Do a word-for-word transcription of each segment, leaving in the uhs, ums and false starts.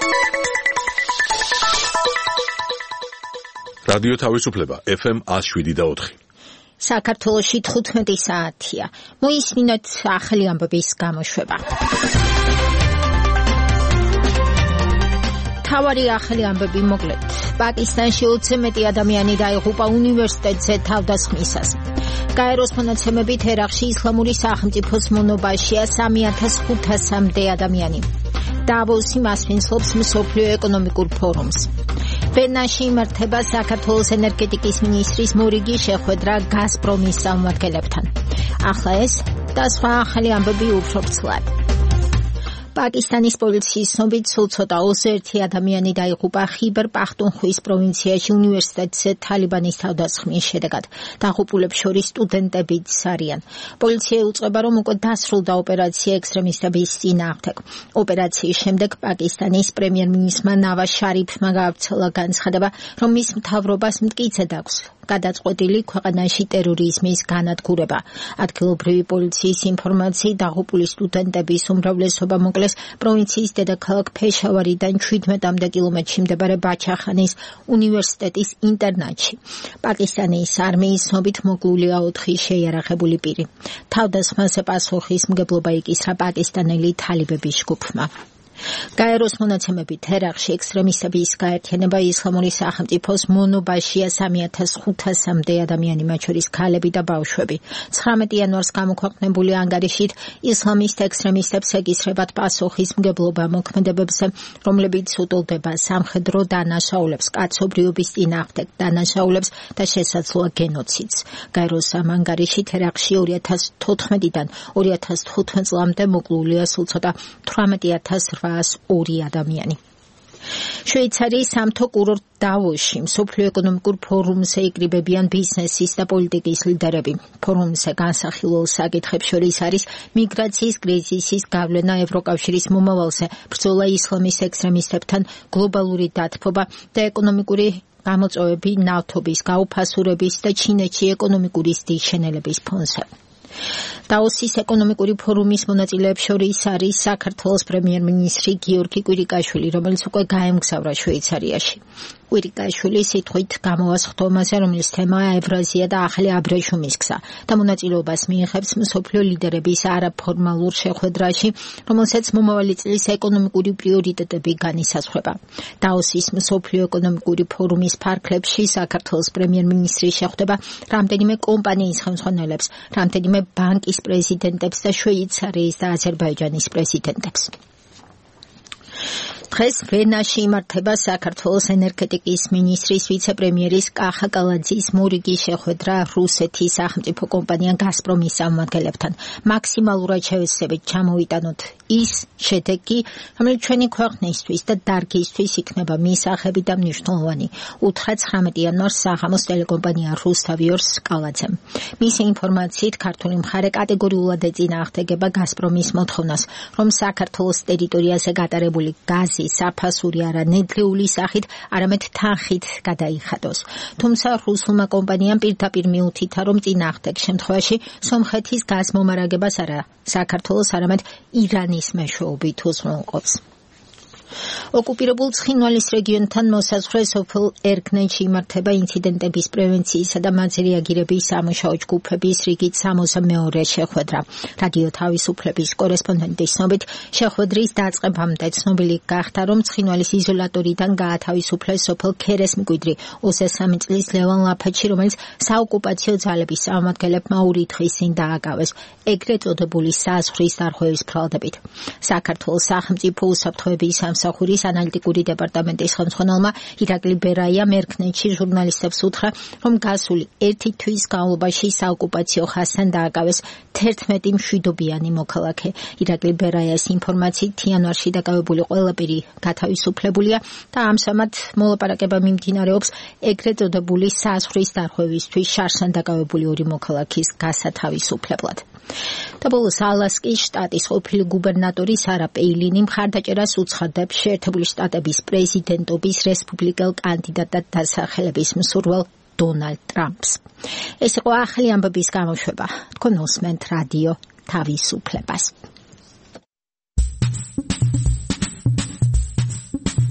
რადიო თავისუფლება ეფ ემ one oh seven და four. საქართველოში თხუთმეტი საათია. მოისმინოთ ახალი ამბების გამოშვება. თავარი ახალი ამბები მოკლედ. პაკისტანში ოცი მეტი ადამიანი დაიღუპა უნივერსიტეტზე თავდასხმისას. გაეროს მონაცემებით ერაყში ისლამური სახელმწიფოს მონობაშია სამი ათას ხუთასამდე ადამიანი. დავოსი მასპინძლობს მსოფლიო ეკონომიკურ ფორუმს. ვენაში იმართება საქართველოს ენერგეტიკის მინისტრის მორიგი შეხვედრა გაზპრომის წარმომადგენლებთან. ახლა ეს და სხვა ახალი ამბები უფრო ვრცლად. პაკისტანის პოლიციის ცნობით სულ ცოტა ოცი ერთი ადამიანი დაიღუპა ხიბერ პახტუნხვის პროვინციაში უნივერსიტეტზე თალიბანის თავდასხმის შედეგად. დაღუპულებს შორის სტუდენტებიც არიან. პოლიცია უწყება, რომ უკვე დასრულდა ოპერაცია ექსტრემისტების წინააღმდეგ. ოპერაციის შემდეგ პაკისტანის პრემიერ-მინისტრმა ნავაზ შარიფმა გაავრცელა განცხადება, რომ მის მთავრობას მტკიცედ აქვს გადაწყვეტილი ქვეყანაში ტერორიზმის განადგურება. ადგილობრივი პოლიციის ინფორმაციით დაღუპული სტუდენტების უმრავლესობა მოკლეს პროვინციის დედაქალაქ ფეშავარიდან შვიდმეტამდე კილომეტრში მდებარე ბაჩახანის უნივერსიტეტის ინტერნატში. პაკისტანის არმიის ცნობით მოკლულია ოთხი შეიარაღებული პირი. თავდასხმაზე პასუხისმგებლობა იკისრა პაკისტანელი თალიბების ჯგუფმა. გაეროს მონაცემებით ერაყში ექსტრემისტების გაერთიანება ისლამური სახელმწიფოს მონობაშია სამი ათას ხუთასამდე ადამიანი, მათ შორის ქალები და ბავშვები. ცხრამეტი იანვარს გამოქვეყნებული ანგარიშით ისლამისტ ექსტრემისტებს ეკისრებათ პასუხისმგებლობა მოქმედებებზე, რომლებიც უტოლდება სამხედრო დანაშაულებს, კაცობრიობის წინააღმდეგ დანაშაულებს და შესაძლოა გენოციდს. გაეროს ამ ანგარიშით ერაყში ორი ათას თოთხმეტიდან ორი ათას თხუთმეტ წლამდე მოკლულია სულ ცოტა თვრამეტი ათას რვაას ორი ადამიანი. შვეიცარიის სამთო კურორტ დავოსში მსოფლიო ეკონომიკურ ფორუმზე იკრიბებიან ბიზნესის და პოლიტიკის ლიდერები. ფორუმზე განსახილულ საკითხებს შორის არის მიგრაციის კრიზისის გავლენა ევროკავშირის მომავალზე, ბრძოლა ისლამის ექსტრემისტებთან, გლობალური დათბობა და ეკონომიკური გამოწვევები ნავთობის გაუფასურების და ჩინეთში ეკონომიკური ზრდის ფონზე. დავოსის ეკონომიკური ფორუმის მონაწილეებს შორის არის საქართველოს პრემიერ-მინისტრი გიორგი კვირიკაშვილი, რომელიც უკვე გაემგზავრა შვეიცარიაში. კვირიკაშვილი სიტყვით გამოვა ხტომაზე, რომლის თემაა ევრაზია და ახალი აბრეშუმის გზა და მონაწილეობას მიიღებს მსოფლიო ლიდერების არაფორმალურ შეხვედრაში, რომელსაც მომავალი წლის ეკონომიკური პრიორიტეტები განისაზღვრება. დავოსის მსოფლიო ეკონომიკური ფორუმის ფარგლებში საქართველოს პრემიერ-მინისტრი შეხვდება რამდენიმე კომპანიის ხელმძღვანელებს, რამდენიმე ბანკის პრეზიდენტებს და შვეიცარიის და აზერბაიჯანის პრეზიდენტებს. დღეს ვენაში იმართება საქართველოს ენერგეტიკის მინისტრის ვიცე-პრემიერის კახა კალაძის მორიგი შეხვედრა რუსეთის სახელმწიფო კომპანია გაზპრომის წარმომადგენლებთან. მაქსიმალურად შევეცდებით ჩამოვიტანოთ ის შედეგი, რომელიც ჩვენი ქვეყნისთვის და დარგისთვის იქნება მისაღები და მნიშვნელოვანი, უთხრა ცხრამეტი იანვარს საღამოს ტელეკომპანია რუსთავიორს კალაძემ. მისი ინფორმაციით ქართული მხარე კატეგორიულად ეწინააღმდეგება გაზპრომის მოთხოვნას, რომ საქართველოს ტერიტორიაზე გატარებული გაზი საფასური არა ნედლეული სახით, არამედ თანხით გადაიხადოს. თუმცა რუსულმა კომპანიამ პირდაპირ მიუთითა, რომ წინააღმდეგ შემთხვევაში სომხეთის გაზმომარაგებას არა საქართველოს, არამედ ირანის მეშვეობით უზრუნველყოფს. ოკუპირებულ ცხინვალის რეგიონთან მოსაზღვრე სოფელ ერგნენში იმართება ინციდენტების პრევენციისა და მათზე რეაგირების სამუშაო ჯგუფების რიგით სამოცდა მეორე შეხვედრა. რადიო თავისუფლების კორესპონდენტის ცნობით, შეხვედრის დაწყებამდე ცნობილი გახდა, რომ ცხინვალის იზოლატორიდან გაათავისუფლეს სოფელ ქერეს მკვიდრი ოცდასამი წლის ლევან ლაფაჩი, რომელიც საოკუპაციო ძალების წარმომადგენლებმა ორი დღის წინ დააკავეს, ეგრეთ წოდებული საზღვრის დარღვევის ფრალდებით. საქართველოს სახელმწიფო უსაფრთხოების სამსახურის ანალიტიკური დეპარტამენტის ხელმძღვანელმა ირაკლი ბერაიამ ერგნენში ჟურნალისტებს უთხრა, რომ გასული ერთი თვის განმავლობაში საოკუპაციო ხაზთან დააკავეს თერთმეტი მშვიდობიანი მოქალაქე. ირაკლი ბერაიას ინფორმაციით იანვარში დაკავებული ყველა პირი გათავისუფლებულია და ამჟამად მოლაპარაკება მიმდინარეობს ეგრეთ წოდებული საზღვრის დარღვევისთვის შარშან დაკავებული ორი მოქალაქის გასათავისუფლებლად. და ბოლოს ალასკის შტატის ყოფილი გუბერნატორი სარა პეილინი მხარდაჭერას უცხადებს შეერთებული შტატების პრეზიდენტობის რესპუბლიკელ კანდიდატად დასახელების მსურველ დონალდ ტრამპს. ეს იყო ახალი ამბების გამოშვება. თქვენ უსმენთ რადიო თავისუფლებას.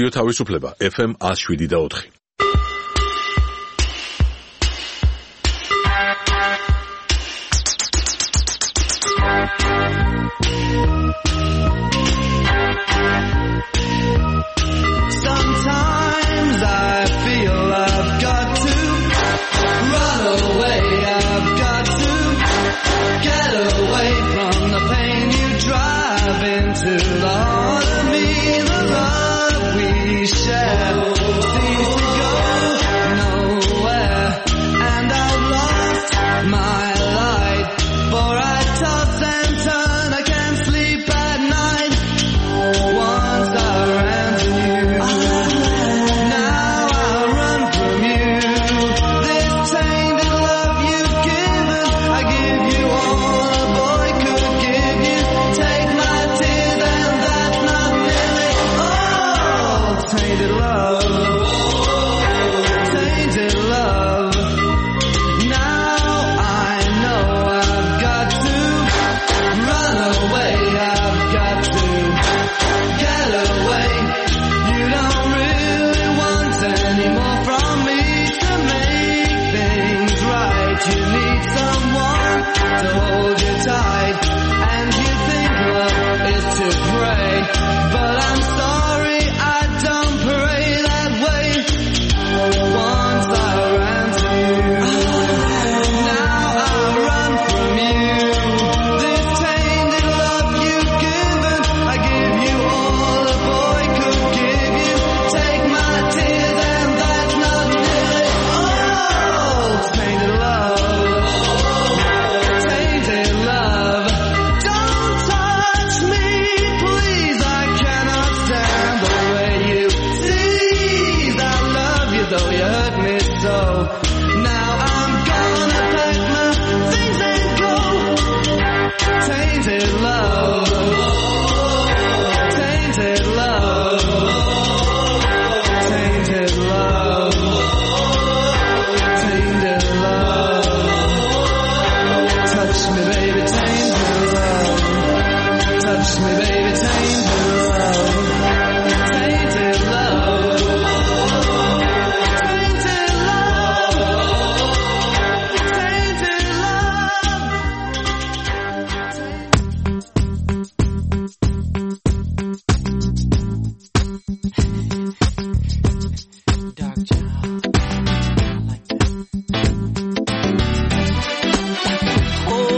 რადიო თავისუფლება F M one oh seven და four. Sometimes I feel I've got to run away, I've got to get away from the pain you drive into the heart of me. The love we share seems to go nowhere, and I've lost my light, for I toss and turn, I can't sleep at night. Once I ran to you, now I run from you. This tainted love you've given, I give you all a boy could give you. Take my tears and that's not nearly all. Tainted love, tainted love. Now I know I've got to run away, I've got to get away. You don't really want any more from me to make things right. You need someone to hold you tight, and you think love is to pray, but I'm sorry, I don't pray that way. Once I ran to you, now I run from you. This tainted love you've given, I give you all a boy could give you. Take my tears and that's not nearly all. Tainted love, tainted love. Don't touch me, please, I cannot stand the way you tease. I love you though you hurt me so. Now I'm gonna pack my things and go. Tainted love, tainted love, tainted love, tainted love. Touch me, baby, tainted love. Touch me, baby, tainted love. Tainted love, tainted love, tainted love. Dark child, I like that. Oh.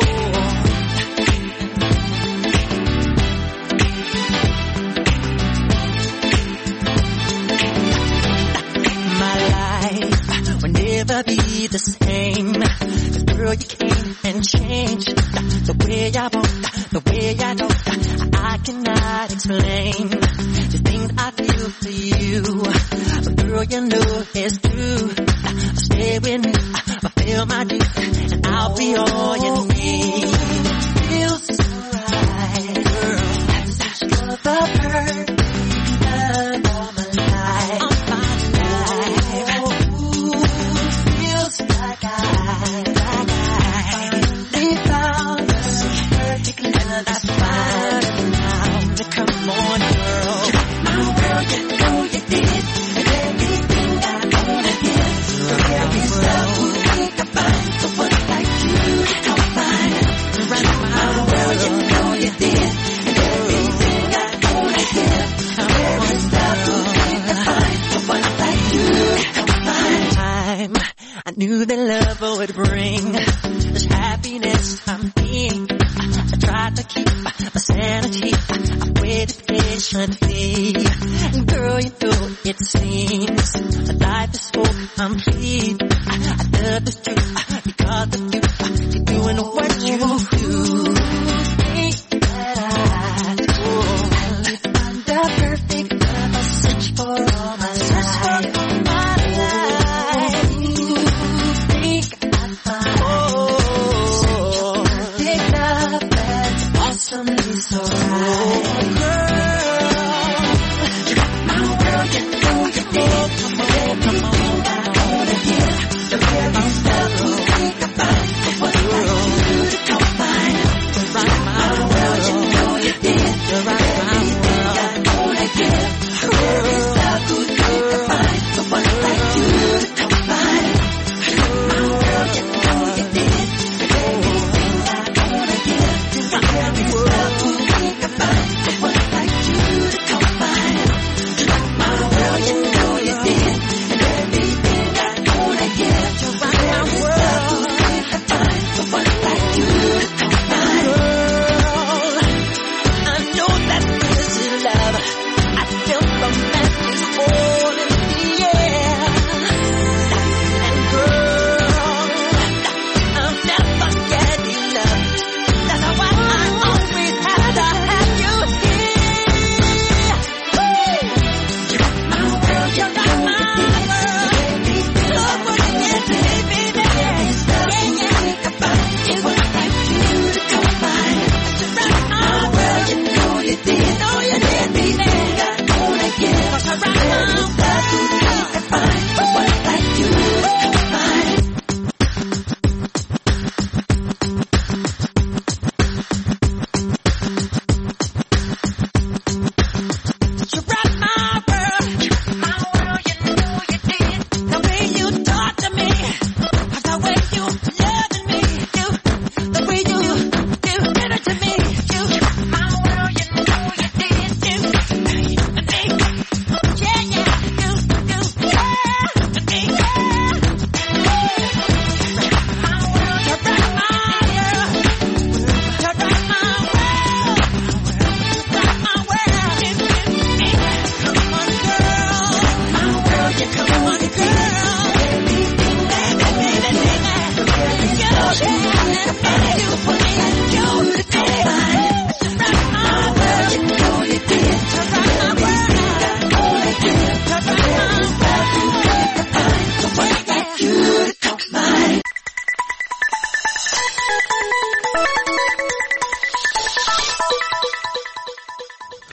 My life will never be the same. 'Cause girl, you came and changed the way I walk, the way I talk. I cannot explain the things I feel for you. But girl, you know it's true. Stay with me, fulfill my dues, and I'll be all you need. Feels so right, girl. That's such the perfect love of my life. Of my life. Ooh, feels like I, like I finally found the perfect love. That's fine now. Come on, girl. My world, you know you did. And everything I wanna give. The very stuff you think I find. The one like you, I'll find. Right in my world, you know you did. And everything I wanna give. The very stuff you think I find. The one like you, I'll find. Time I knew that love would bring this happiness I'm being. I tried to keep my sanity. I waited patiently. Girl, you know it seems my life is so complete. I love the truth because of you. You're doing what you do. Think that I do. I find the perfect love. I search for all my life. My life. Think I find perfect love that's awesomely so right. Girl, you got my world, you know you did. Everything I wanna give. The very stuff you think about. What I do to come find. Right my world, you know you did. Everything I wanna give. The very stuff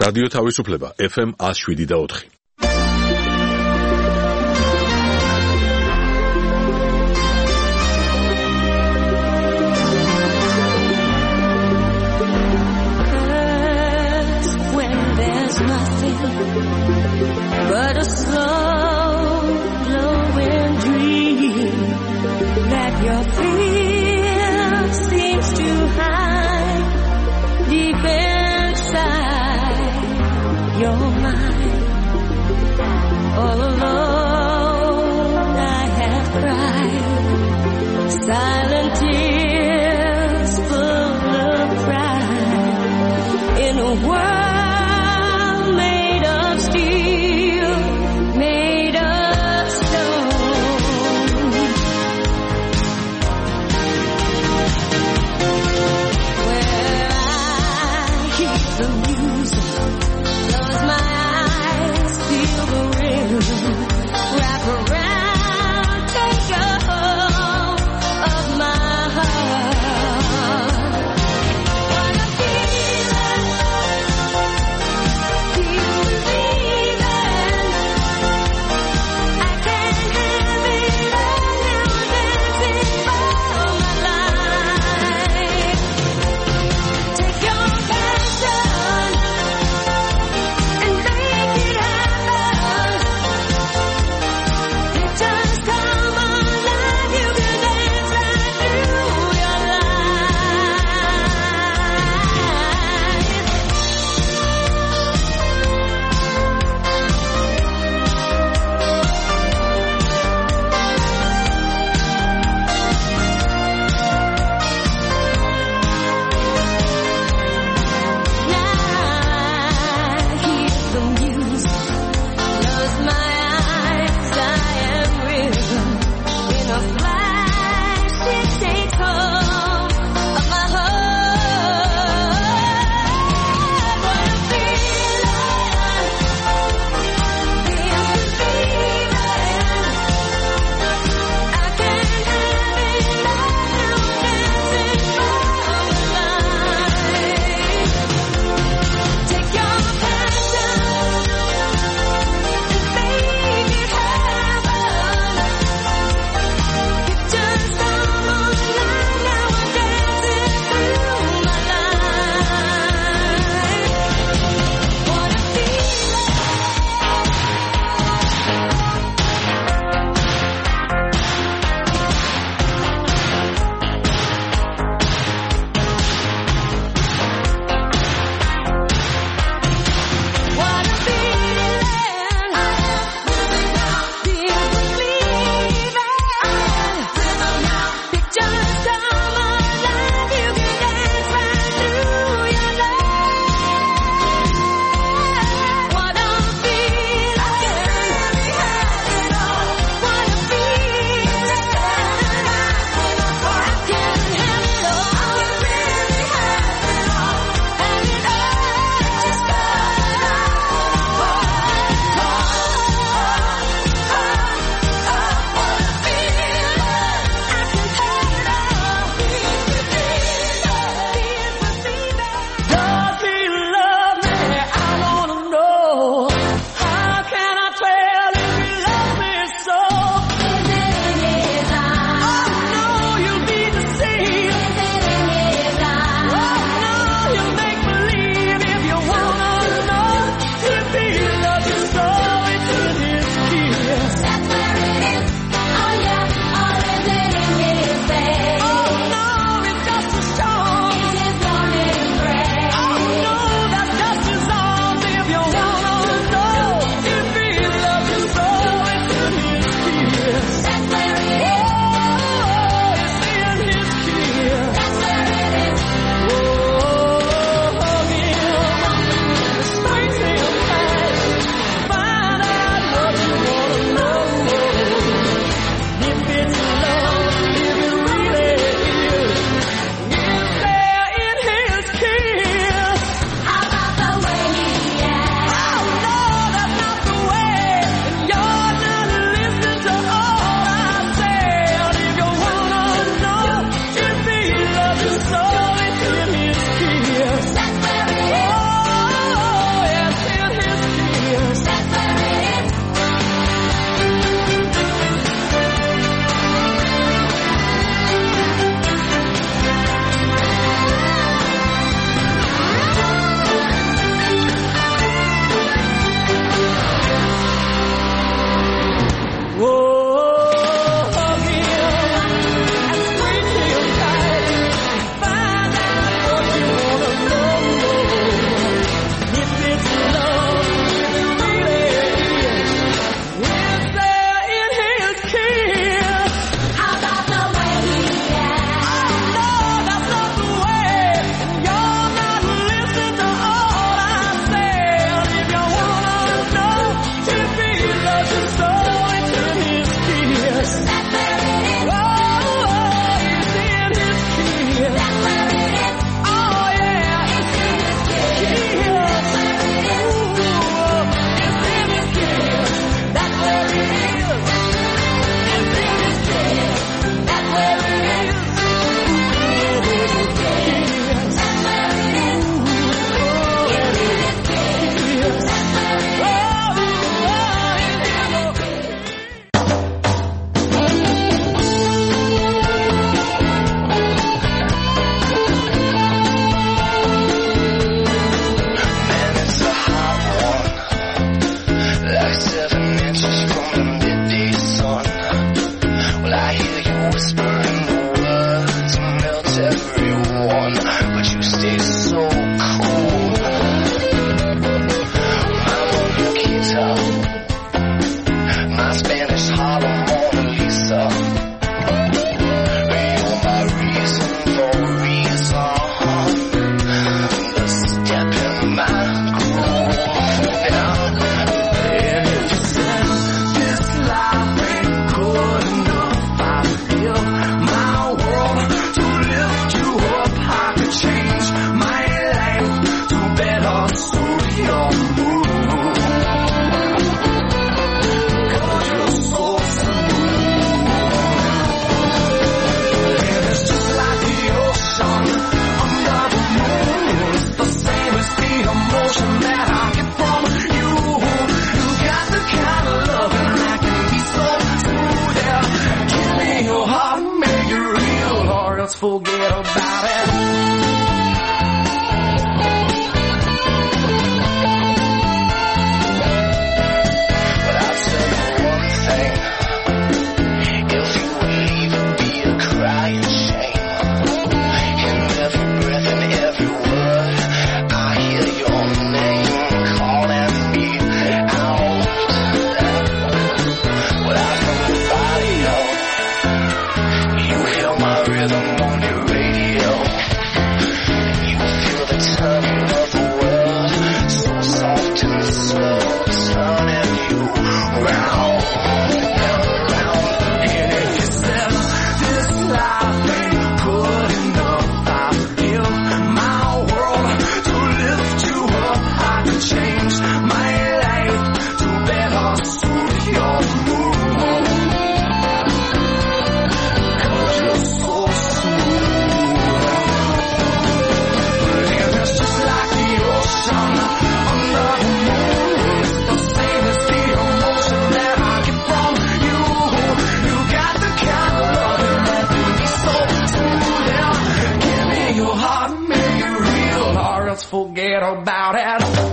რადიო თავისუფლება ეფ ემ one oh seven და four. But a slow glowing dream that your fear seems to hide deep inside your mind. Forget about it.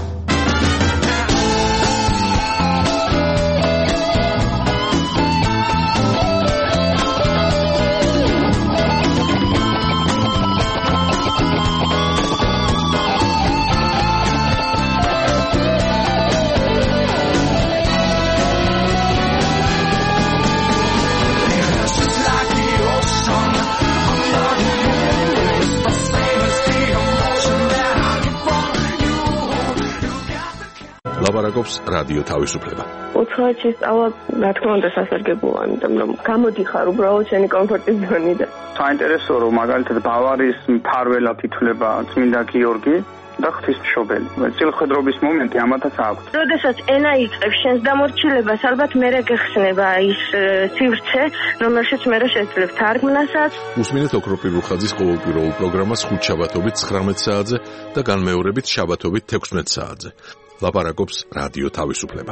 ლაპარაკობს რადიო თავისუფლება. უცხოეთში სწავლა, რა თქმა უნდა, სასარგებლოა, იმიტომ რომ გამოდიხარ უბრალოდ შენი კომფორტის ზონიდან. საინტერესოა, რომ მაგალითად ბავარიის მფარველად ითვლება წმინდა გიორგი და ღვთისმშობელი. წილხვედრობის მომენტი ამათაც აქვს. როდესაც ენა იწყებს შენს დამორჩილებას, ალბათ მერე გეხსნება ის სივრცე, რომელშიც მერე შეძლებ თარგმნასაც. უსმინეთ ოქროპირ რუხაძის ყოველკვირეულ პროგრამას ხუთშაბათობით ცხრამეტ საათზე და განმეორებით შაბათობით თექვსმეტ საათზე. ლაპარაკობს რადიო თავისუფლება.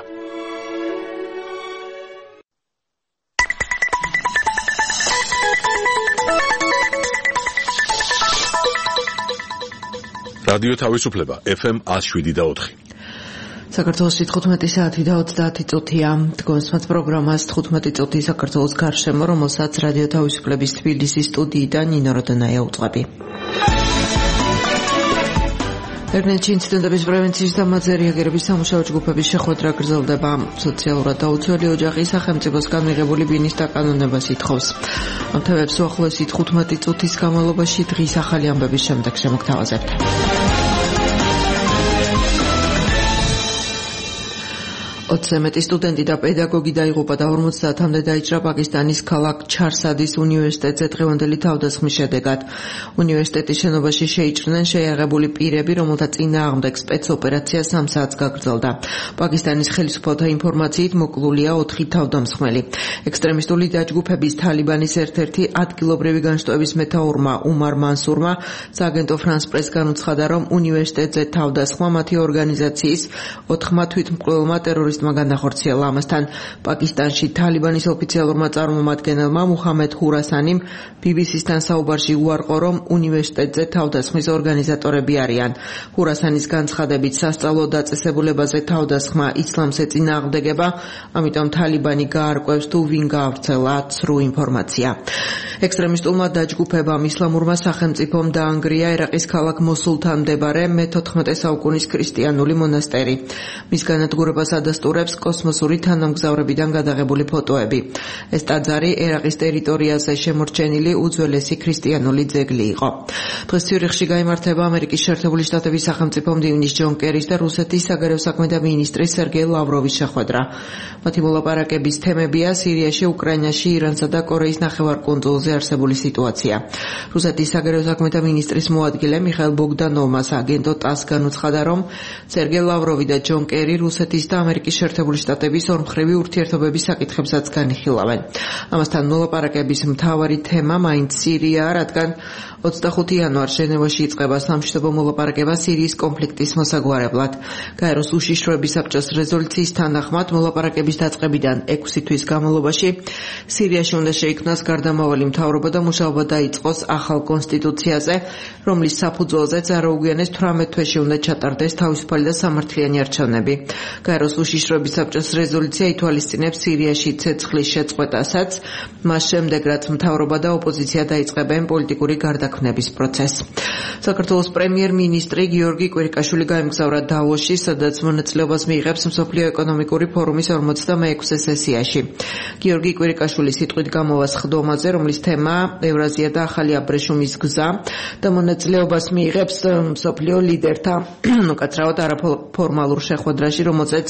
რადიო თავისუფლება ეფ ემ ათს შვიდი და ოთხი. საქართველოს თხუთმეტი საათი და ოცდაათი წუთია. დგომსმათ პროგრამას თხუთმეტი წუთი საქართველოს გარშემო, რომელსაც რადიო თავისუფლების თბილისის სტუდიიდან ნინო როდონაია უწყები. ერნეთში ინციდენტების პრევენციის და მათზე რეაგირების სამუშაო ჯგუფების შეხვედრა გრძელდება. სოციალურად დაუცველი ოჯახი სახელმწიფოსგან მიღებული ბინის დაკანონებას ითხოვს. ამ თემებს უახლოესი თხუთმეტი წუთის განმავლობაში დღის ახალი ამბების შემდეგ შემოგთავაზებთ. ოცზე მეტი სტუდენტი და პედაგოგი დაიღუპა და ორმოცდაათამდე დაიჭრა პაკისტანის ქალაქ ჩარსადის უნივერსიტეტზე დღევანდელი თავდასხმის შედეგად. უნივერსიტეტის შენობაში შეიჭრნენ შეიარაღებული პირები, რომელთა წინააღმდეგ სპეცოპერაცია სამ საათს გაგრძელდა. პაკისტანის ხელისუფალთა ინფორმაციით მოკლულია ოთხი თავდამსხმელი. ექსტრემისტული დაჯგუფების თალიბანის ერთ-ერთი ადგილობრივი განშტოების მეთაურმა უმარ მანსურმა სააგენტო ფრანს პრეს განუცხადა, რომ უნივერსიტეტზე თავდასხმა მათი ორგანიზაციის ოთხმა თვითმკვლელმა ტერორისტ განახორციელა. ამასთან პაკისტანში თალიბანის ოფიციალურმა წარმომადგენელმა მუჰამედ ჰურასანიმ ბი ბი სი-სთან საუბარში უარყო, რომ უნივერსიტეტზე თავდასხმის ორგანიზატორები არიან. ჰურასანის განცხადებით სასწავლო დაწესებულებაზე თავდასხმა ისლამს ეწინააღმდეგება, ამიტომ თალიბანი გაარკვევს თუ ვინ გაავრცელა ცრუ ინფორმაცია. ექსტრემისტულმა დაჯგუფებამ ისლამურმა სახელმწიფომ დაანგრია ერაყის ქალაქ მოსულთან მდებარე მეთოთხმეტე საუკუნის ქრისტიანული მონასტერი. მის განადგურებას ადასტურებს კოსმოსური თანამგზავრებიდან გადაღებული ფოტოები. ეს ტაძარი ერაყის ტერიტორიაზე შემორჩენილი უძველესი ქრისტიანული ძეგლი იყო. დღეს ციურიხში გაიმართება ამერიკის შეერთებული შტატების სახელმწიფო მდივნის ჯონ კერის და რუსეთის საგარეო საქმეთა მინისტრის სერგეი ლავროვის შეხვედრა. მათი მოლაპარაკების თემებია სირიაში, უკრაინაში, ირანსა და კორეის ნახევარკუნძულზე არსებული სიტუაცია. რუსეთის საგარეო საქმეთა მინისტრის მოადგილე მიხაილ ბოგდანოვმა სააგენტო ტას განუცხადა, რომ სერგეი ლავროვი და ჯონ კერი რუსეთის და ამერიკის შეერთებული შტატების ორმხრივი ურთიერთობების საკითხებსაც განიხილავენ. ამასთან მოლაპარაკების მთავარი თემა მაინც სირიაა, რადგან ოცდახუთი იანვარს ჟენევაში იწყება სამშვიდობო მოლაპარაკება სირიის კონფლიქტის მოსაგვარებლად. გაეროს უშიშროების საბჭოს რეზოლუციის თანახმად მოლაპარაკების დაწყებიდან ექვსი თვის განმავლობაში სირიაში უნდა შეიქმნას გარდამავალი მთავრობა და მუშაობა დაიწყოს ახალ კონსტიტუციაზე, რომლის საფუძველზე წარმოუგვიანეს თვრამეტ თვეში უნდა ჩატარდეს თავისუფალი და სამართლიანი არჩევნები. გაეროს უშიშროების საბჭოს რეზოლუცია ითვალისწინებს სირიაში ცეცხლის შეწყვეტასაც, მას შემდეგ რაც მთავრობა და ოპოზიცია დაიწყებენ პოლიტიკური გარდაქმნების პროცესს. საქართველოს პრემიერ-მინისტრი გიორგი კვირიკაშვილი გაემგზავრა დავოსში, სადაც მონაწილეობას მიიღებს მსოფლიო ეკონომიკური ფორუმის ორმოცდამეექვსე სესიაში. გიორგი კვირიკაშვილი სიტყვით გამოვა სხდომაზე, რომლის თემაა ევრაზია და ახალი აბრეშუმის გზა და მონაწილეობას მიიღებს მსოფლიო ლიდერთა უკაცრავად არაფორმალურ შეხვედრაში, რომელზეც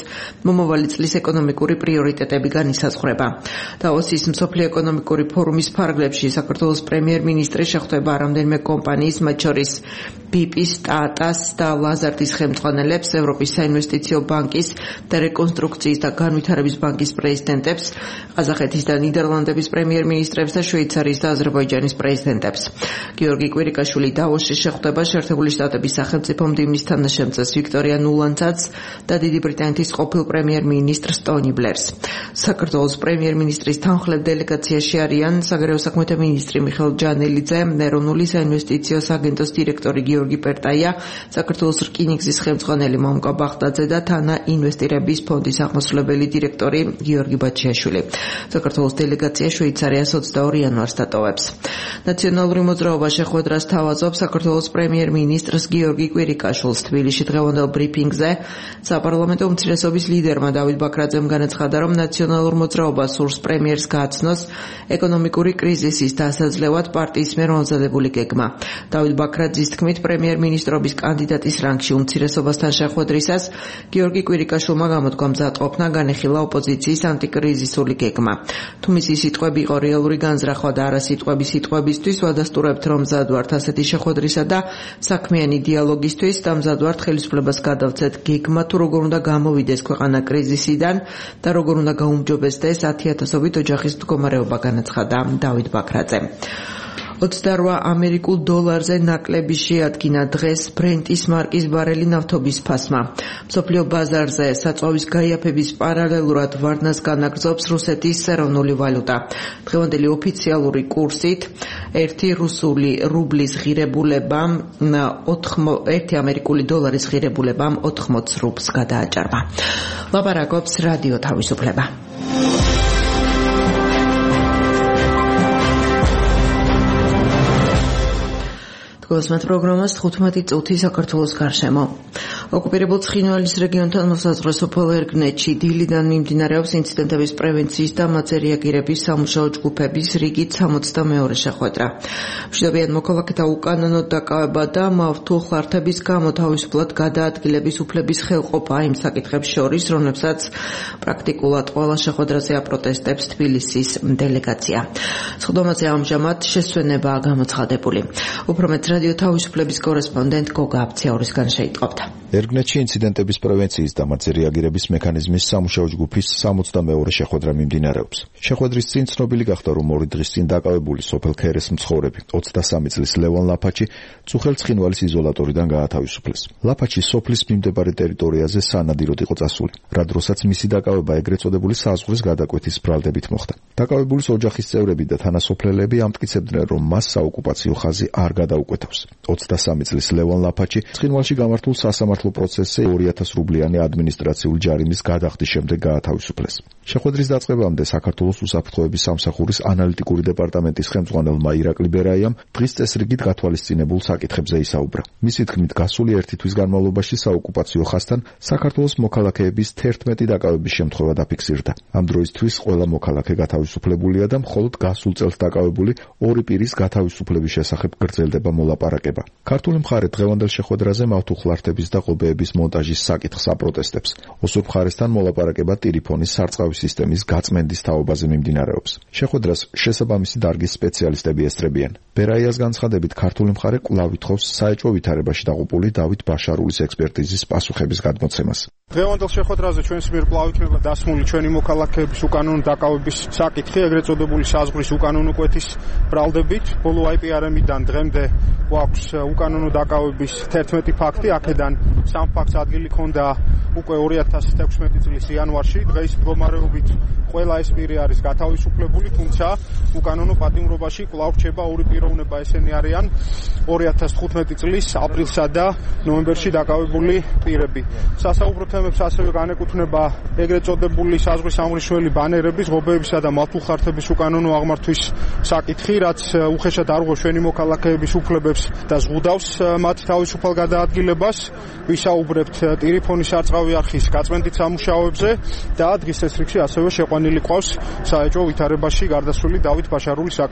მომავალი წლის ეკონომიკური პრიორიტეტები განისაზღვრება. დავოსის მსოფლიო ეკონომიკური ფორუმის ფარგლებში საქართველოს პრემიერ-მინისტრი შეხვდება რამდენიმე კომპანიის, მათ შორის ბიპის, ტატას და ლაზარდის ხელმძღვანელებს, ევროპის საინვესტიციო ბანკის და რეკონსტრუქციის და განვითარების ბანკის პრეზიდენტებს, ყაზახეთის და ნიდერლანდების პრემიერ-მინისტრებს და შვეიცარიის და აზერბაიჯანის პრეზიდენტებს. გიორგი კვირიკაშვილი დავოსში შეხვდება შეერთებული შტატების სახელმწიფო მდივნის თანაშემწეს ვიქტორია ნულანდსაც და დიდი ბრიტანეთის ყოფილ პრემიერ-მინისტრს ტონი ბლერს. საქართველოს პრემიერ-მინისტრის თანხლებ დელეგაციაში არიან საგარეო საქმეთა მინისტრი მიხეილ ჯანელიძე, ეროვნული საინვესტიციო აგენტოს დირექტორი გიორგი პერტაია, საქართველოს რკინიგზის ხელმძღვანელი მომკა ბახტაძე და თანა ინვესტირების ფონდის აღმასრულებელი დირექტორი გიორგი ბაჩიაშვილი. საქართველოს დელეგაცია შვეიცარიას ოცდაორ იანვარს დატოვებს. ნაციონალური მოძრაობა შეხვედრას თავაზობს საქართველოს პრემიერ-მინისტრს გიორგი კვირიკაშვილს. თბილისში დღევანდელ ბრიფინგზე საპარლამენტო უმცირესობის ლიდერმა დავით ბაქრაძემ განაცხადა, რომ ნაციონალურ მოძრაობას სურს პრემიერს გააცნოს ეკონომიკური კრიზისის დასაძლევად პარტიის მიერ მომზადებული გეგმა. დავით ბაქრაძის თქმით, პრემიერ-მინისტრობის კანდიდატის რანგში უმცირესობასთან შეხვედრისას გიორგი კვირიკაშვილმა გამოდგა მზადყოფნა, განეხილა ოპოზიციის ანტიკრიზისული გეგმა. თუ მისი სიტყვები იყო რეალური განზრახვა და არა სიტყვები სიტყვებისთვის, ვადასტურებთ, რომ მზად ვართ ასეთი შეხვედრისა და საქმიანი დიალოგისთვის და მზად ვართ ხელისუფლებას გადავცეთ გეგმა, თუ როგორ უნდა გამოვიდეს ქვეყანა კრიზისიდან და როგორ უნდა გაუმჯობესდეს ათიათასობით ოჯახის მდგომარეობა, განაცხადა დავით ბაქრაძემ. ოცდაორ ამერიკულ დოლარზე ნაკლები შეადგინა დღეს ბრენტის მარკის ბარელი ნავთობის ფასმა. მსოფლიო ბაზარზე საწვავის გაიაფების პარალელურად ვარდნას განაგრძობს რუსეთის ეროვნული ვალუტა. დღევანდელი ოფიციალური კურსით ერთი რუსული რუბლის ღირებულება ერთი ამერიკული დოლარის ღირებულება ოთხმოც რუბლს გადააჭარბა. ლაპარაკობს რადიო თავისუფლება. გოსმეთ პროგრამას თხუთმეტი წუთი საქართველოს გარშემო. ოკუპირებულ ცხინვალის რეგიონთან მოსაზღვრე სოფელ ერგნეთში დილიდან მიმდინარეობს ინციდენტების პრევენციის და მათზე რეაგირების სამუშაო ჯგუფების რიგით სამოცდამეორე შეხვედრა. მშვიდობიან მოქალაქეთა უკანონოდ დაკავება და მავთულ ხართების გამო თავისუფლად გადაადგილების უფლების ხელყოფა იმ საკითხებს შორის, რომლებსაც პრაქტიკულად ყველა შეხვედრაზე აპროტესტებს თბილისის დელეგაცია. სხდომაზე ამჟამად შესვენებაა გამოცხადებული. უფრო მეტ რადიო თავისუფლების კორესპონდენტ გოგა აბციაურისგან შეიტყობთ. ერგნეთში ინციდენტების პრევენციის და მათზე რეაგირების მექანიზმის სამუშაო ჯგუფის სამოცდამეორე შეხვედრა მიმდინარეობს. შეხვედრის წინ ცნობილი გახდა, რომ ორი დღის წინ დაკავებული სოფელ ქერეს მცხოვრები ოცდასამი წლის ლევან ლაფაჩი წუხელ ცხინვალის იზოლატორიდან გაათავისუფლეს. ლაფაჩი სოფლის მიმდებარე ტერიტორიაზე სანადიროდ იყო წასული, რა დროსაც მისი დაკავება ეგრეთ წოდებული საზღვრის გადაკვეთის ბრალდებით მოხდა. დაკავებულის ოჯახის წევრები და თანასოფლელები ამტკიცებდნენ, რომ მას საოკუპაციო ხაზი არ გადაუკვეთავს. ოცდასამი წლის ლევან ლაფაჩი ცხინვალში გამართულ სასამართლო პროცესზე ორი ათას რუბლიანი ადმინისტრაციული ჯარიმის გადახდის შემდეგ გაათავისუფლეს. შეხვედრის დაწყებამდე საქართველოს უსაფრთხოების სამსახურის ანალიტიკური დეპარტამენტის ხელმძღვანელმა ირაკლი ბერაიამ დღის წესრიგით გათვალისწინებულ საკითხებზე ისაუბრა. მისი თქმით, გასული ერთი თვის განმავლობაში საოკუპაციო ხაზთან საქართველოს მოქალაქეების თერთმეტი დაკავების შემთხვევა დაფიქსირდა. ამ დროისთვის ყველა მოქალაქე გათავისუფლებულია და მხოლოდ გასულ წელს დაკავებული ორი პირის გათავისუფლების შესახებ გრძელდება მოლაპარაკება. ქართული მხარე დღევანდელ შეხვედრაზე მავთულ ხლართების და ღობეების მონტაჟის საკითხს აპროტესტებს. ოსურ მხარესთან მოლაპარაკება ტელეფონის სარწყავი სისტემის გაწმენდის თაობაზე მიმდინარეობს. შეხვედრას შესაბამისი დარგის სპეციალისტები ესწრებიან. ბერაიას განცხადებით, ქართული მხარე კვლავ ითხოვს საეჭვო ვითარებაში დაღუპული დავით ბაშარულის ექსპერტიზის პასუხების გადმოცემას. დღევანდელ შეხვედრაზე ჩვენს მიერ კვლავ იქნება დასმული ჩვენი მოქალაქეების უკანონო დაკავების საკითხი, ეგრეთ წოდებული საზღვრის უკანონო კვეთის ბრალდებით. ბოლო აი პი არ ემიდან დღემდე გვაქვს უკანონო დაკავების თერთმეტი ფაქტი, აქედან სამ ფაქტს ადგილი ჰქონდა უკვე ორი ათას თექვსმეტი წლის იანვარში. დღეს მდგომარეობით ყველა ეს პირი არის გათავისუფლებული, თუმცა უკანონო პატიმრობაში კვლავ რჩება ორი პიროვნება, ესენი არიან ორი ათას თხუთმეტი წლის აპრილსა და ნოემბერში დაკავებული პირები. სასაუბრო თემებს ასევე განეკუთვნება ეგრეთ წოდებული საზღვრის ამღრიშველი ბანერების, ღობეებისა და მავთულ ხართების უკანონო აღმართვის საკითხი, რაც უხეშად არ უღო ჩვენი მოქალაქეების უფლებებს და ზღუდავს მათ თავისუფალ გადაადგილებას. ვისაუბრებთ ტელეფონის სარწყავი არხის გაწმენდით სამუშაოებზე და დღის წესრიგში ასევე შეყვანილი ყავს საეჭვო ვითარებაში გარდაცვლილი დავით ბაშარულის საკითხი.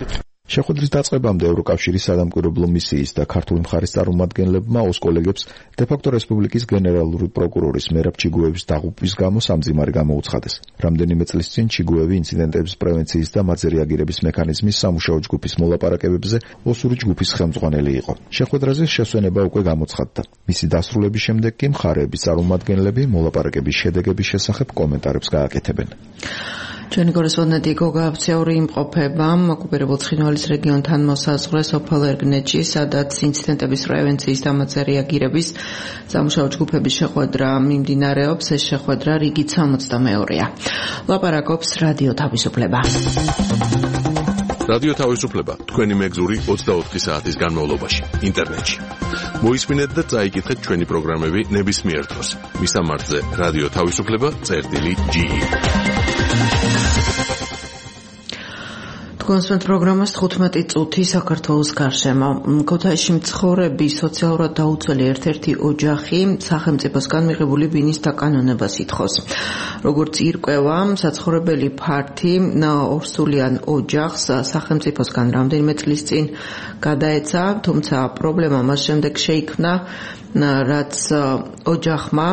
შეხვედრის დაწყებამდე ევროკავშირის სადამკვირვებლო მისიის და ქართული მხარის წარმომადგენლებმა ოს კოლეგებს დე-ფაქტო რესპუბლიკის გენერალური პროკურორის მერაბ ჩიგუევის დაღუპვის გამო სამძიმარი გამოუცხადეს. რამდენიმე წლის წინ ჩიგუევი ინციდენტების პრევენციის და მათზე რეაგირების მექანიზმის სამუშაო ჯგუფის მოლაპარაკებებზე ოსური ჯგუფის ხელმძღვანელი იყო. შეხვედრაზე შესვენება უკვე გამოცხადდა. მისი დასრულების შემდეგ კი მხარეების წარმომადგენლები მოლაპარაკების შედეგების შესახებ კომენტარებს გააკეთებენ. ჩვენი კორესპონდენტი გოგა აბციური იმყოფება ოკუპირებულ ცხინვალის რეგიონთან მოსაზღვრე სოფელ ერგნეჯში, სადაც ინციდენტების პრევენციის და მათზე რეაგირების სამუშაო ჯგუფების შეხვედრა მიმდინარეობს. ეს შეხვედრა რიგით სამოცდამეორეა. ლაპარაკობს რადიო თავისუფლება. რადიო თავისუფლება თქვენი მეგზური ოცდაოთხი საათის განმავლობაში ინტერნეტში. მოისმინეთ და წაიკითხეთ ჩვენი პროგრამები ნებისმიერ დროს. მისამართზე რადიო თავისუფლება წერტილი ჯი. კონსულტ პროგრამას თხუთმეტი წუთი საქართველოს გარშემო. ქუთაისში მცხოვრები სოციალურად დაუცველი ერთ-ერთი ოჯახი სახელმწიფოსგან მიღებული ბინის დაკანონებას ითხოვს. როგორც ირკვევა, საცხოვრებელი ფართი ორსულიან ოჯახს სახელმწიფოსგან რამდენიმე წლის წინ გადაეცა, თუმცა პრობლემა მას შემდეგ შეიქმნა, რაც ოჯახმა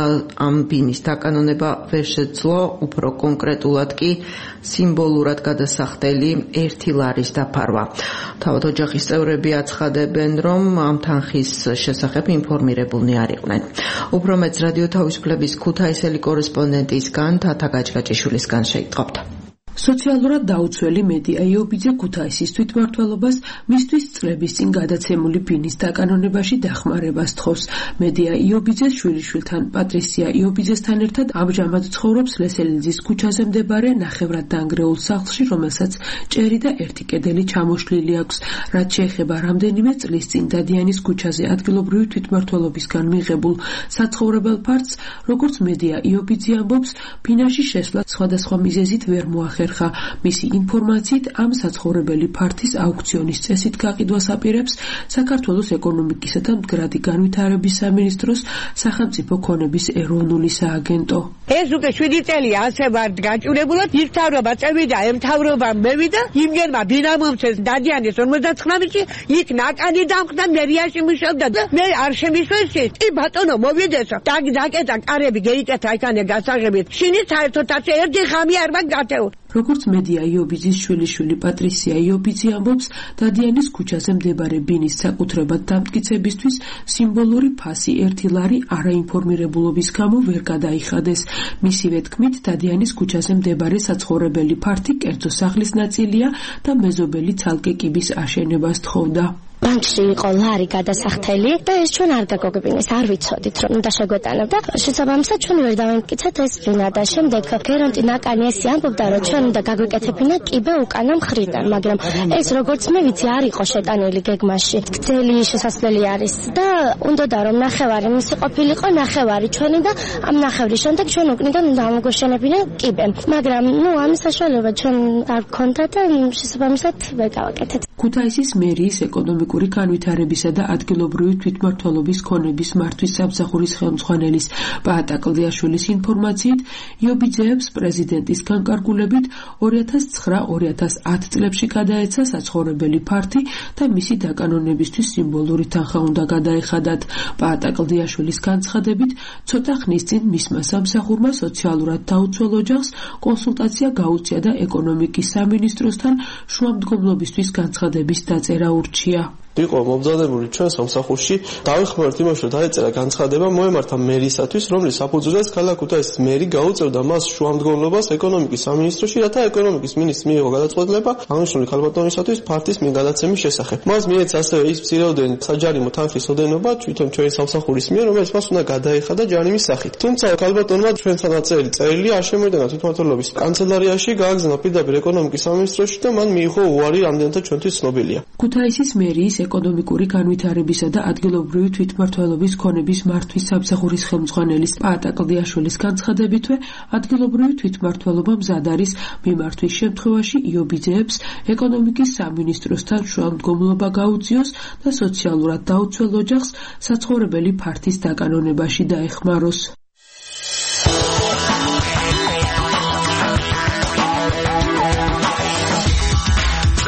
ამ ბინის დაკანონება ვერ შეძლო, უფრო კონკრეტულად კი სიმბოლურად გადასახდელი ერთი ლარის დაფარვა. თავად ოჯახის წევრები აცხადებენ, რომ ამ თანხის შესახებ ინფორმირებულნი არ იყვნენ. უფრო მეტს რადიო თავისუფლების ქუთაისელი კორესპონდენტისგან თათა გაჭგაჭიშვილისგან შეიტყობთ. სოციალურად დაუცველი მედია იობიძე ქუთაისის თვითმმართველობას მისთვის წლების წინ გადაცემული ბინის დაკანონებაში დახმარებას თხოვს. მედია იობიძეს შვილიშვილთან პატრისია იობიძესთან ერთად ამჟამად ცხოვრობს ლესელიძის ქუჩაზე მდებარე ნახევრად დანგრეულ სახლში, რომელსაც ჭერი და ერთი კედელი ჩამოშლილი აქვს. რაც შეეხება რამდენიმე წლის წინ დადიანის ქუჩაზე ადგილობრივი თვითმმართველობისგან მიღებულ საცხოვრებელ ფართს, როგორც მედია იობიძე ამბობს, ბინაში შესვლა სხვადასხვა მიზეზით ვერ მოახერხა. მისი ინფორმაციით ამ საცხოვრებელი ფართის აუქციონის წესით გაყიდვას აპირებს საქართველოს ეკონომიკისა და მდგრადი განვითარების სამინისტროს სახელმწიფო ქონების ეროვნული სააგენტო. ეს უკვე შვიდი წელია ასე ვარ გაჭირებულად, ის მთავრობა წევიდა, ემთავრობა მევიდა, იმგენმა ბინა მომცეს დადიანის ორმოცდათხრამეტში, იქ ნაკანი დამხდა, მერიაში მუშაობდა და მე არ შემისვეს ის. კი ბატონო, მოვიდესო. დაგეკეთა კარები, გეიკეთა იქანე გასაღებით. შინით საერთოდ ასე ერთი ხამი არ მაგ გათეულ. როგორც მედია იობიძის შვილიშვილი პატრისია იობიძე ამბობს, დადიანის ქუჩაზე მდებარე ბინის საკუთრებად დამტკიცებისთვის სიმბოლური ფასი ერთი ლარი არაინფორმირებულობის გამო ვერ გადაიხადეს. მისივე თქმით, დადიანის ქუჩაზე მდებარე საცხოვრებელი ფართი კერძო სახლის ნაწილია და მეზობელი ცალკე კიბის აშენებას თხოვდა. ბანკში იყო ლარი გადასახდელი და ეს ჩვენ არ გაგოგებინეს, არ ვიცოდით რომ უნდა შეგვეტანებ და შესაბამისად ჩვენ ვერ დავემტკიცეთ ეს ბინა და შემდეგ გერონტი ნაკანი ესე ამბობდა რომ ჩვენ უნდა გაგვეკეთებინა კიბე უკანა მხრიდან, მაგრამ ეს როგორც მე ვიცი არ იყო შეტანილი გეგმაში. გრძელი შესასვლელი არის და უნდოდა რომ ნახევარი მისი ყოფილიყო, ნახევარი ჩვენი და ამ ნახევრის შემდეგ ჩვენ უკნიდან უნდა ამოგვეშენებინა კიბე. მაგრამ ნუ ამის საშუალება ჩვენ არ გქონდა და შესაბამისად ვერ გავაკეთეთ. ქუთაისის მერიის ეკონომიკური განვითარებისა და ადგილობრივი თვითმმართველობის ქონების მართვის სამსახურის ხელმძღვანელის პაატა კლდიაშვილის ინფორმაციით, იობიძეებს პრეზიდენტის განკარგულებით ორი ათას ცხრა ორი ათას ათი წლებში გადაეცა საცხოვრებელი ფართი და მისი დაკანონებისთვის სიმბოლური თანხა უნდა გადაეხადათ. პაატა კლდიაშვილის განცხადებით, ცოტა ხნის წინ მისმა სამსახურმა სოციალურად დაუცველ ოჯახს კონსულტაცია გაუწია და ეკონომიკის სამინისტროსთან შუამდგომლობისთვის განცხადების დაწერა ურჩია. იყო მომზადებული ჩვენ სამსახურში, დავეხმაროთ იმას, რომ დაეწერა განცხადება მოემართა მერისათვის, რომლის საფუძველზეც ქალაქ ქუთაისის მერი გაუწევდა მას შუამდგომლობას ეკონომიკის სამინისტროში, რათა ეკონომიკის მინისტრს მიიღო გადაწყვეტილება აღნიშნული ქალბატონისათვის ფართის მიღადაცემის შესახებ. მას მიეცა ასევე ის მცირეოდენი საჯარიმო თანხის ოდენობა თვითონ ჩვენი სამსახურის მიერ, რომელიც მას უნდა გადაეხადა ჯარიმის სახით. თუმცა ქალბატონმა ჩვენთან დაწერილი წერილი არ შემოიტანა თვითმმართველობის კანცელარიაში, გააგზავნა პირდაპირ ეკონომიკის სამინისტროში და მან მიიღო უარი, რამდენადაც ჩვენთვის ცნობილია. ქუთაისის მერიის ეკონომიკური განვითარებისა და ადგილობრივი თვითმმართველობის ქონების მართვის სამსახურის ხელმძღვანელის პაატა კლდიაშვილის განცხადებითვე, ადგილობრივი თვითმმართველობა მზად არის მიმართვის შემთხვევაში იობიძეებს ეკონომიკის სამინისტროსთან შუამდგომლობა გაუწიოს და სოციალურად დაუცველ ოჯახს საცხოვრებელი ფართის დაკანონებაში დაეხმაროს.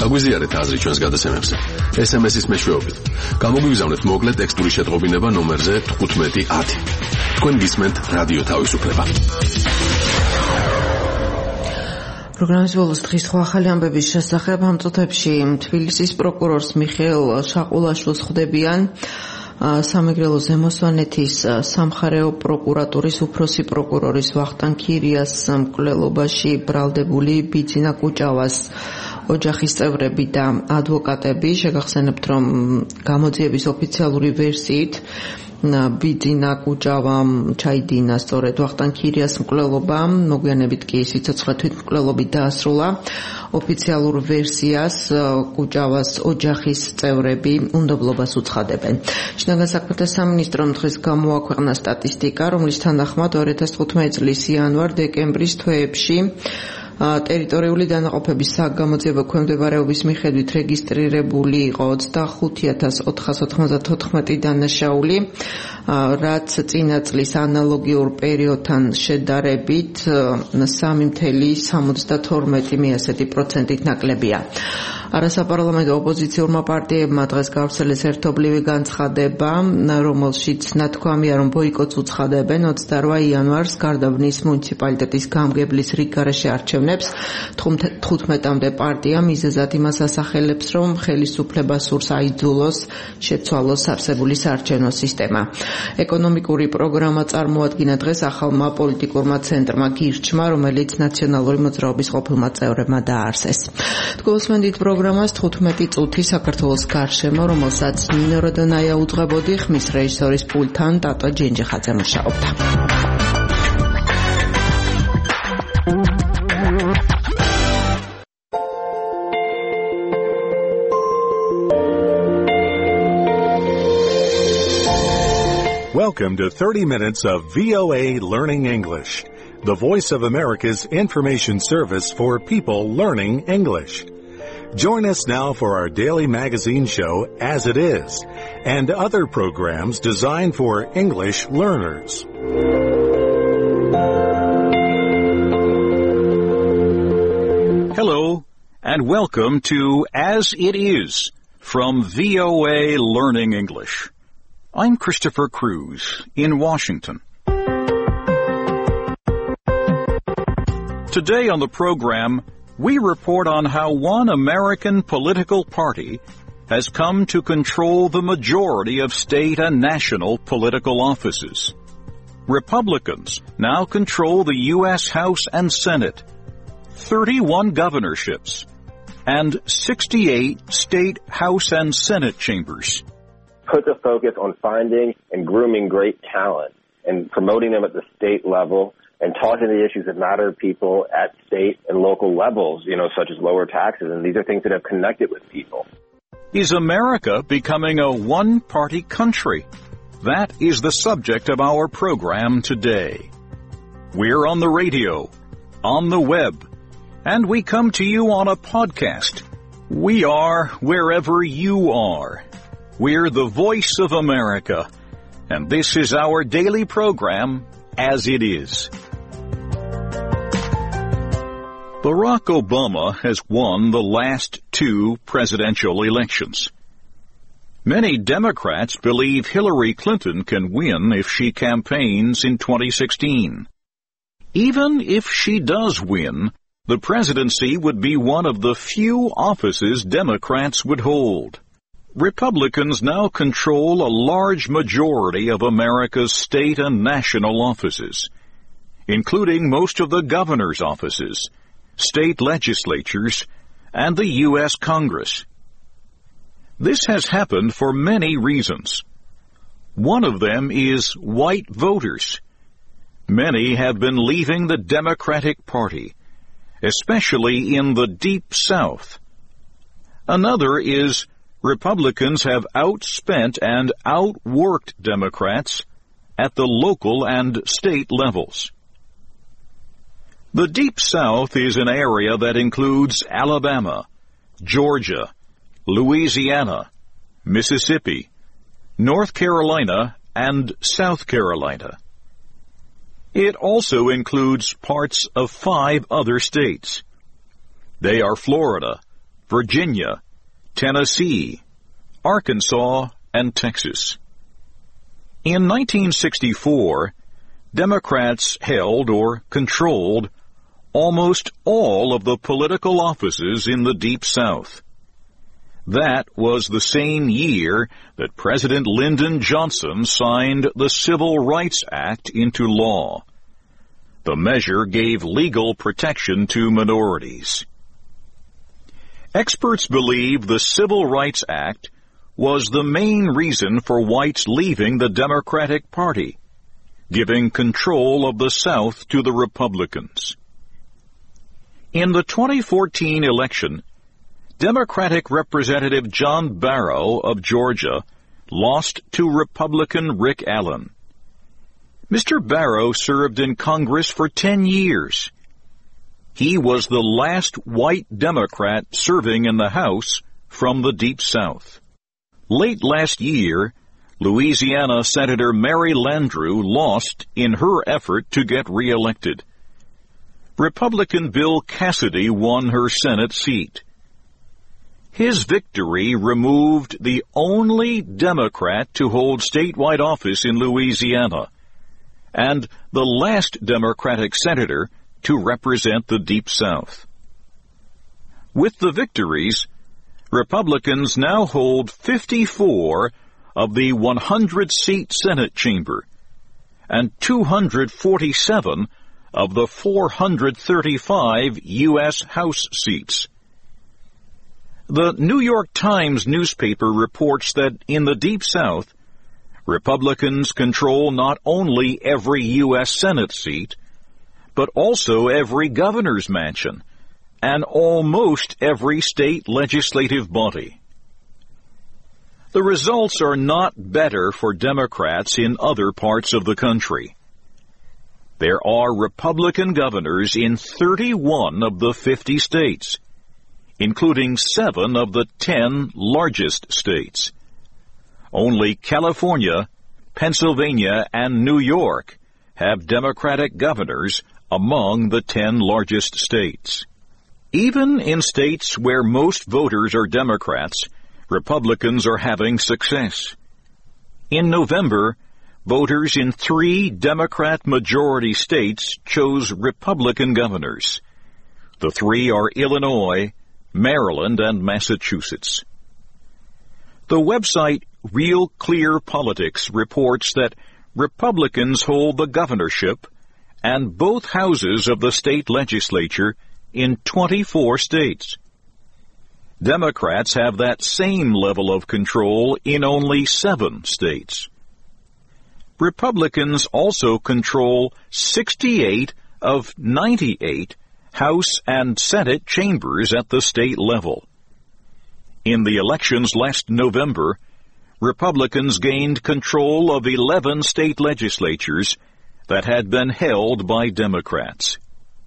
გაგვიზიარეთ აზრი ჩვენს გადაცემებზე. ეს ემ ეს-ის მეშვეობით. გამოგვიგზავნეთ მოკლე ტექსტური შეტყობინება ნომერზე თხუთმეტი ათი. თქვენ გისმენთ რადიო თავისუფლება. პროგრამის ბოლოს დღის სხვა ახალი ამბების შესახებ ამ წუთებში თბილისის პროკურორს მიხეილ შაყულაშვილს ხვდებიან სამეგრელო ზემოსვანეთის სამხარეო პროკურატურის უფროსი პროკურორის ვახტანგ ქირიას მკვლელობაში ბრალდებული ბიძინა კუჭავას ოჯახის წევრები და ადვოკატები. შეგახსენებთ, რომ გამოძიების ოფიციალური ვერსიით ბიძინა კუჭავამ ჩაიდინა სწორედ ვახტანგ ქირიას მკვლელობა, მოგვიანებით კი სიცოცხლე თვითმკვლელობით დაასრულა. ოფიციალურ ვერსიას კუჭავას ოჯახის წევრები უნდობლობას უცხადებენ. შინაგან საქმეთა სამინისტრომ დღეს გამოაქვეყნა სტატისტიკა, რომლის თანახმად ორი ათას თხუთმეტი წლის იანვარ-დეკემბრის თვეებში ტერიტორიული დანაყოფების საგამოძიებო ქვემდებარეობის მიხედვით რეგისტრირებული იყო ოცდახუთი ათას ოთხას ოთხმოცდათოთხმეტი დანაშაული, რაც წინა წლის ანალოგიურ პერიოდთან შედარებით სამი წელი სამოცდათორმეტი პროცენტით ნაკლებია. არასაპარლამენტო ოპოზიციურმა პარტიებმა დღეს გავრცელეს ერთობლივი განცხადება, რომელშიც ნათქვამია, რომ ბოიკოტს უცხადებენ ოცდაორ იანვარს გარდაბნის მუნიციპალიტეტის გამგებლის რიგ გარეშე არჩევნებს. თხუთმეტამდე პარტია მიზეზად იმას ასახელებს, რომ ხელისუფლებას სურს აიძულოს შეცვალოს არსებული საარჩევნო სისტემა. ეკონომიკური პროგრამა წარმოადგინა დღეს ახალმა პოლიტიკურმა ცენტრმა გირჩმა, რომელიც ნაციონალური მოძრაობის ყოფილმა წევრებმა დააარსეს. თქვენსმენდით პროგრამას თხუთმეტი წუთი საქართველოს გარშემო, რომელსაც ნინო როდონაია უძღვებოდი, ხმის რეჟისორის პულტთან ტატო ჯენჯიხაძე მუშაობდა. Welcome to thirty minutes of V O A Learning English, the Voice of America's information service for people learning English. Join us now for our daily magazine show, As It Is, and other programs designed for English learners. Hello, and welcome to As It Is from V O A Learning English. I'm Christopher Cruz in Washington. Today on the program, we report on how one American political party has come to control the majority of state and national political offices. Republicans now control the U S House and Senate, thirty-one governorships, and sixty-eight state House and Senate chambers. Put the focus on finding and grooming great talent and promoting them at the state level and talking the issues that matter to people at state and local levels, you know, such as lower taxes. And these are things that have connected with people. Is America becoming a one-party country? That is the subject of our program today. We're on the radio, on the web, and we come to you on a podcast. We are wherever you are. We're the Voice of America, and this is our daily program, As It Is. Barack Obama has won the last two presidential elections. Many Democrats believe Hillary Clinton can win if she campaigns in twenty sixteen. Even if she does win, the presidency would be one of the few offices Democrats would hold. Republicans now control a large majority of America's state and national offices, including most of the governor's offices, state legislatures, and the U S Congress. This has happened for many reasons. One of them is white voters. Many have been leaving the Democratic Party, especially in the Deep South. Another is Republicans have outspent and outworked Democrats at the local and state levels. The Deep South is an area that includes Alabama, Georgia, Louisiana, Mississippi, North Carolina, and South Carolina. It also includes parts of five other states. They are Florida, Virginia, Tennessee, Arkansas, and Texas. In nineteen sixty-four, Democrats held or controlled almost all of the political offices in the Deep South. That was the same year that President Lyndon Johnson signed the Civil Rights Act into law. The measure gave legal protection to minorities. Experts believe the Civil Rights Act was the main reason for whites leaving the Democratic Party, giving control of the South to the Republicans. In the twenty fourteen election, Democratic Representative John Barrow of Georgia lost to Republican Rick Allen. Mister Barrow served in Congress for ten years. He was the last white Democrat serving in the House from the Deep South. Late last year, Louisiana Senator Mary Landrieu lost in her effort to get reelected. Republican Bill Cassidy won her Senate seat. His victory removed the only Democrat to hold statewide office in Louisiana, and the last Democratic senator to represent the Deep South. With the victories, Republicans now hold fifty-four of the one hundred seat Senate chamber and two hundred forty-seven of the four hundred thirty-five U S House seats. The New York Times newspaper reports that in the Deep South, Republicans control not only every U S Senate seat, but also every governor's mansion and almost every state legislative body. The results are not better for Democrats in other parts of the country. There are Republican governors in thirty-one of the fifty states, including seven of the ten largest states. Only California, Pennsylvania, and New York have Democratic governors among the ten largest states. Even in states where most voters are Democrats, Republicans are having success. In November, voters in three Democrat-majority states chose Republican governors. The three are Illinois, Maryland, and Massachusetts. The website Real Clear Politics reports that Republicans hold the governorship and both houses of the state legislature in twenty-four states. Democrats have that same level of control in only seven states. Republicans also control sixty-eight of ninety-eight House and Senate chambers at the state level. In the elections last November, Republicans gained control of eleven state legislatures that had been held by Democrats.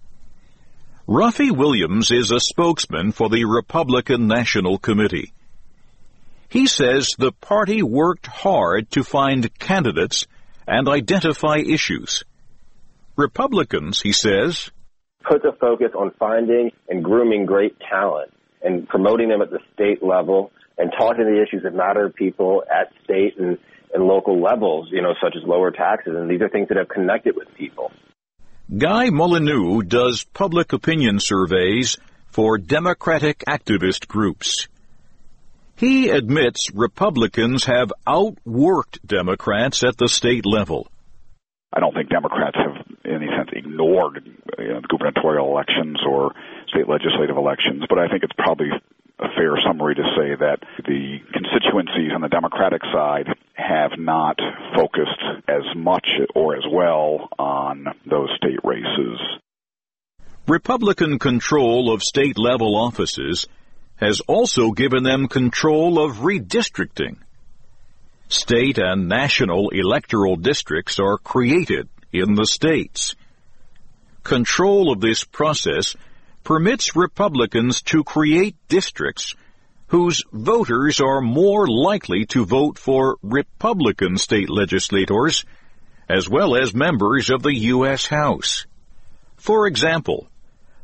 Ruffy Williams is a spokesman for the Republican National Committee. He says the party worked hard to find candidates and identify issues. Republicans, he says, put the focus on finding and grooming great talent and promoting them at the state level and talking to the issues that matter to people at state and, and local levels, you know, such as lower taxes. And these are things that have connected with people. Guy Molyneux does public opinion surveys for Democratic activist groups. He admits Republicans have outworked Democrats at the state level. I don't think Democrats have, in any sense, ignored you know, the gubernatorial elections or state legislative elections, but I think it's probably a fair summary to say that the constituencies on the Democratic side have not focused as much or as well on those state races. Republican control of state-level offices has also given them control of redistricting. State and national electoral districts are created in the states. Control of this process permits Republicans to create districts whose voters are more likely to vote for Republican state legislators as well as members of the U S House. For example,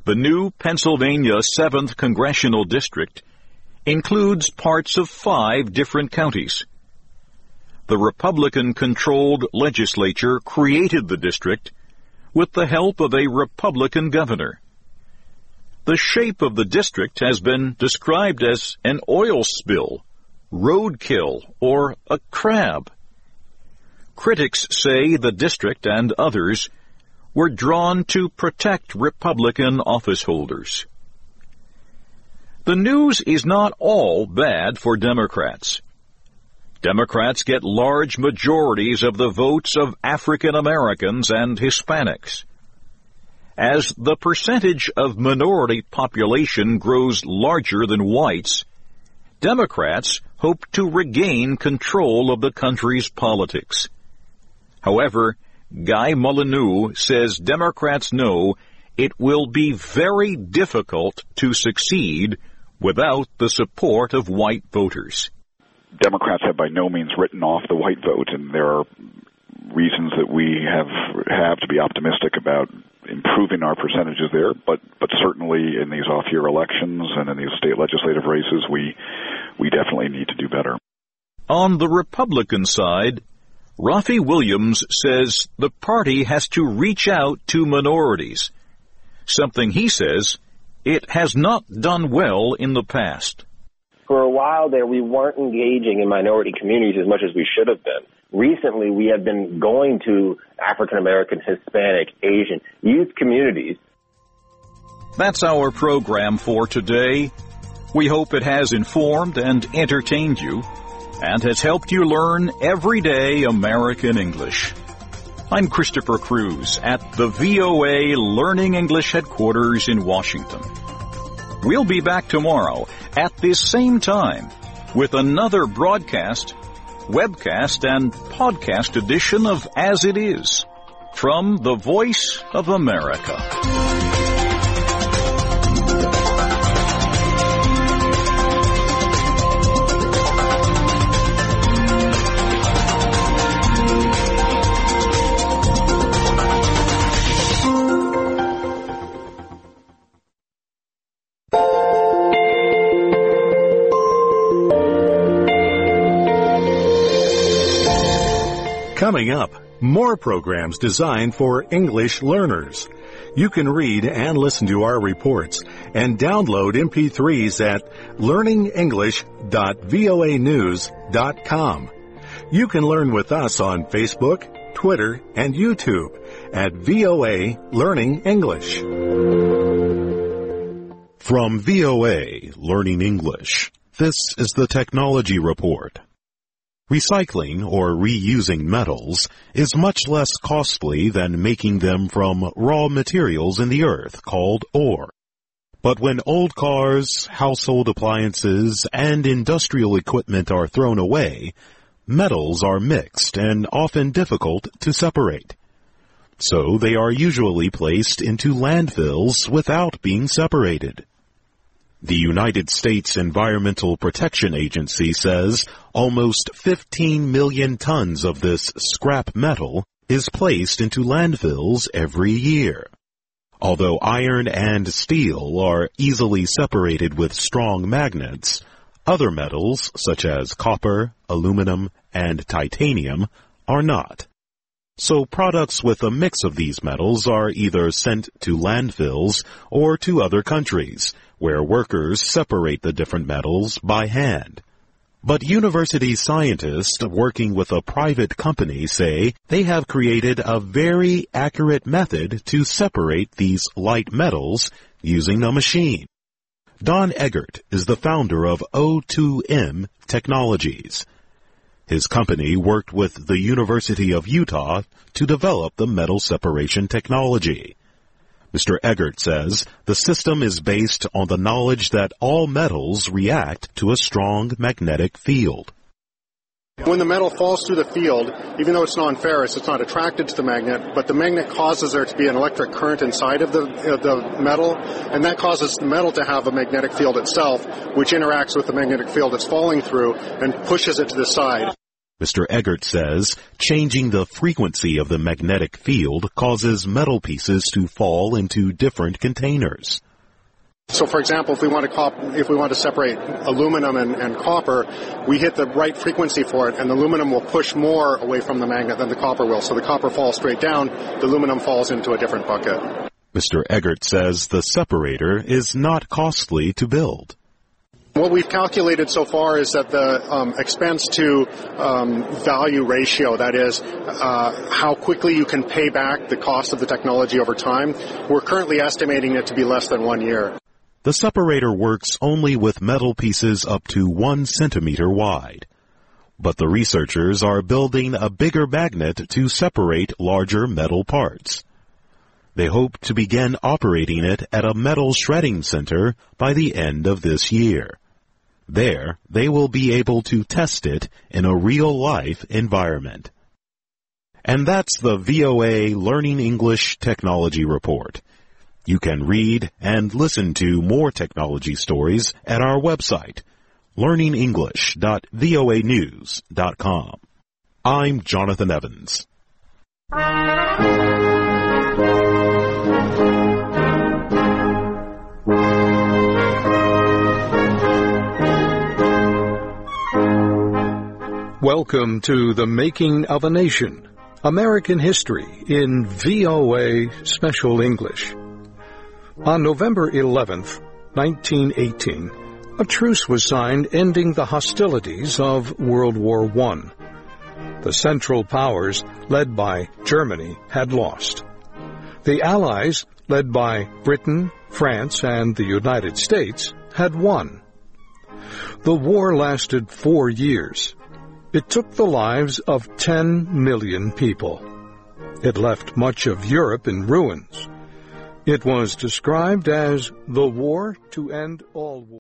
The new Pennsylvania seventh Congressional District includes parts of five different counties. The Republican-controlled legislature created the district with the help of a Republican governor. The shape of the district has been described as an oil spill, roadkill, or a crab. Critics say the district and others were drawn to protect Republican office holders. The news is not all bad for Democrats. Democrats get large majorities of the votes of African Americans and Hispanics. As the percentage of minority population grows larger than whites, Democrats hope to regain control of the country's politics. However, Guy Molyneux says Democrats know it will be very difficult to succeed without the support of white voters. Democrats have by no means written off the white vote, and there are reasons that we have have to be optimistic about improving our percentages there, but but certainly in these off-year elections and in these state legislative races, we we definitely need to do better. On the Republican side, Rafi Williams says the party has to reach out to minorities, something he says it has not done well in the past. For a while there, we weren't engaging in minority communities as much as we should have been. Recently, we have been going to African American, Hispanic, Asian youth communities. That's our program for today. We hope it has informed and entertained you and has helped you learn everyday American English. I'm Christopher Cruz at the V O A Learning English headquarters in Washington. We'll be back tomorrow at this same time with another broadcast, webcast, and podcast edition of As It Is from the Voice of America. Coming up, more programs designed for English learners. You can read and listen to our reports and download M P threes at learning english dot voa news dot com. You can learn with us on Facebook, Twitter, and YouTube at V O A Learning English. From V O A Learning English, this is the Technology Report. Recycling or reusing metals is much less costly than making them from raw materials in the earth called ore. But when old cars, household appliances, and industrial equipment are thrown away, metals are mixed and often difficult to separate. So they are usually placed into landfills without being separated. The United States Environmental Protection Agency says almost fifteen million tons of this scrap metal is placed into landfills every year. Although iron and steel are easily separated with strong magnets, other metals such as copper, aluminum, and titanium are not. So products with a mix of these metals are either sent to landfills or to other countries, where workers separate the different metals by hand. But university scientists working with a private company say they have created a very accurate method to separate these light metals using a machine. Don Eggert is the founder of O two M Technologies. His company worked with the University of Utah to develop the metal separation technology. Mister Eggert says the system is based on the knowledge that all metals react to a strong magnetic field. When the metal falls through the field, even though it's non-ferrous, it's not attracted to the magnet, but the magnet causes there to be an electric current inside of the, uh, the metal, and that causes the metal to have a magnetic field itself, which interacts with the magnetic field it's falling through and pushes it to the side. Mister Eggert says changing the frequency of the magnetic field causes metal pieces to fall into different containers. So, for example, if we want to cop- if we want to separate aluminum and, and copper, we hit the right frequency for it, and the aluminum will push more away from the magnet than the copper will. So the copper falls straight down, the aluminum falls into a different bucket. Mister Eggert says the separator is not costly to build. What we've calculated so far is that the um, expense to um, value ratio, that is, uh, how quickly you can pay back the cost of the technology over time, we're currently estimating it to be less than one year. The separator works only with metal pieces up to one centimeter wide. But the researchers are building a bigger magnet to separate larger metal parts. They hope to begin operating it at a metal shredding center by the end of this year. There, they will be able to test it in a real-life environment. And that's the V O A Learning English Technology Report. You can read and listen to more technology stories at our website, learning english dot voa news dot com. I'm Jonathan Evans. Welcome to The Making of a Nation, American History in V O A Special English. On November eleventh, nineteen eighteen, a truce was signed ending the hostilities of World War One. The Central Powers, led by Germany, had lost. The Allies, led by Britain, France, and the United States, had won. The war lasted four years. It took the lives of ten million people. It left much of Europe in ruins. It was described as the war to end all wars.